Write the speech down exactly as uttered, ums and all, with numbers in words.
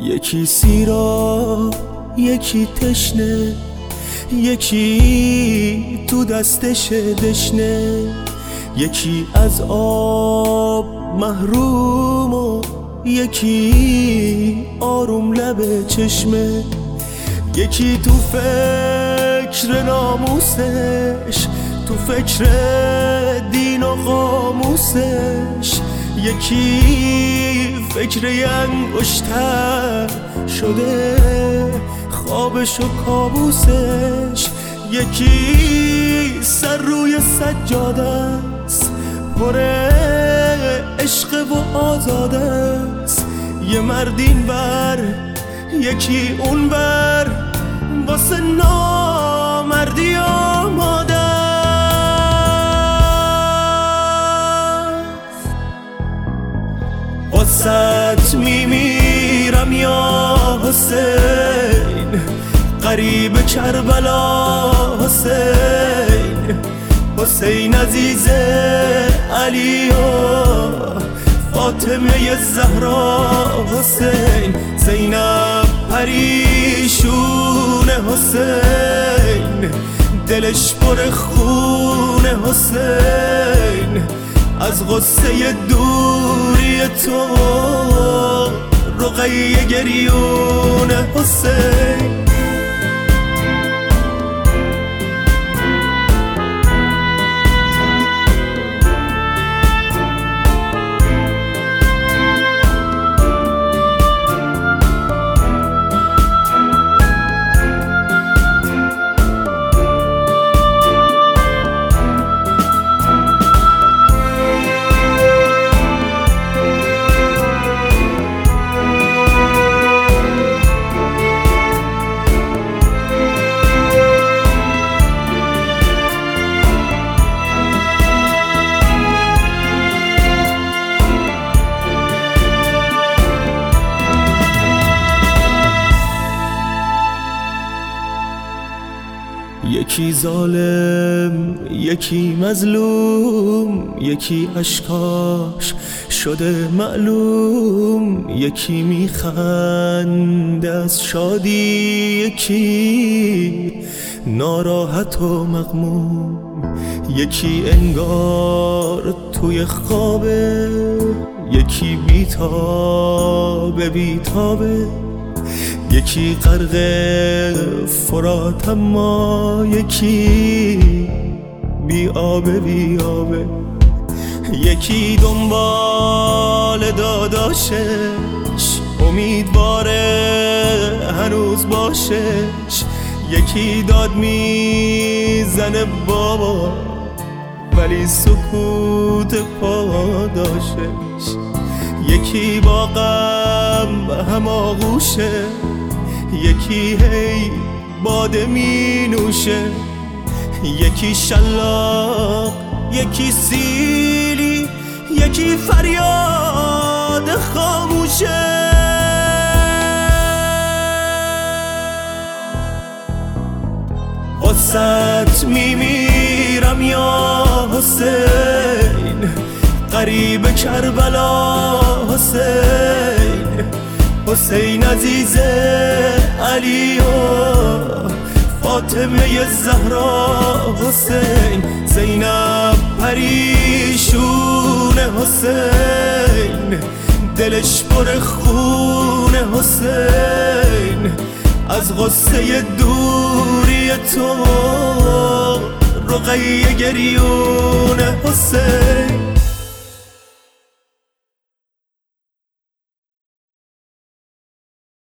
یکی سیرا یکی تشنه، یکی تو دستش دشنه، یکی از آب محروم و یکی آروم لب چشمه، یکی تو فکر ناموسش، تو فکر دین و قاموسش، یکی فکر انگشتر شده خوابش و کابوسش، یکی سر روی سجاده است پر عشق و آزاده است، یه مرد این بر یکی اون بر واسه نامردی آماده است. واسه میمیرم یا حسین، غریب کربلا حسین، حسین عزیز علی و فاطمه زهرا حسین، زینب پریشون حسین، دلش پر خون حسین، از غصه دوری تو رقیه گریون حسین. یکی ظالم یکی مظلوم، یکی اشکاش شده معلوم، یکی میخنده از شادی، یکی ناراحت و مغموم، یکی انگار توی خوابه، یکی بیتابه بیتابه، یکی غرق فرات اما یکی بی آبه بی آبه، یکی دنبال داداشش امیدواره هنوز باشش، یکی داد میزنه بابا ولی سکوت پاداشش، یکی با غم هماغوشه، یکی هی باده می نوشه، یکی شلاق یکی سیلی، یکی فریاد خاموشه. واسه میمیرم یا حسین، غریب کربلا حسین، حسین عزیز علی و فاطمه زهرا حسین، زینب پریشون حسین، دلش پر خون حسین، از غصه دوری تو رقیه گریون حسین.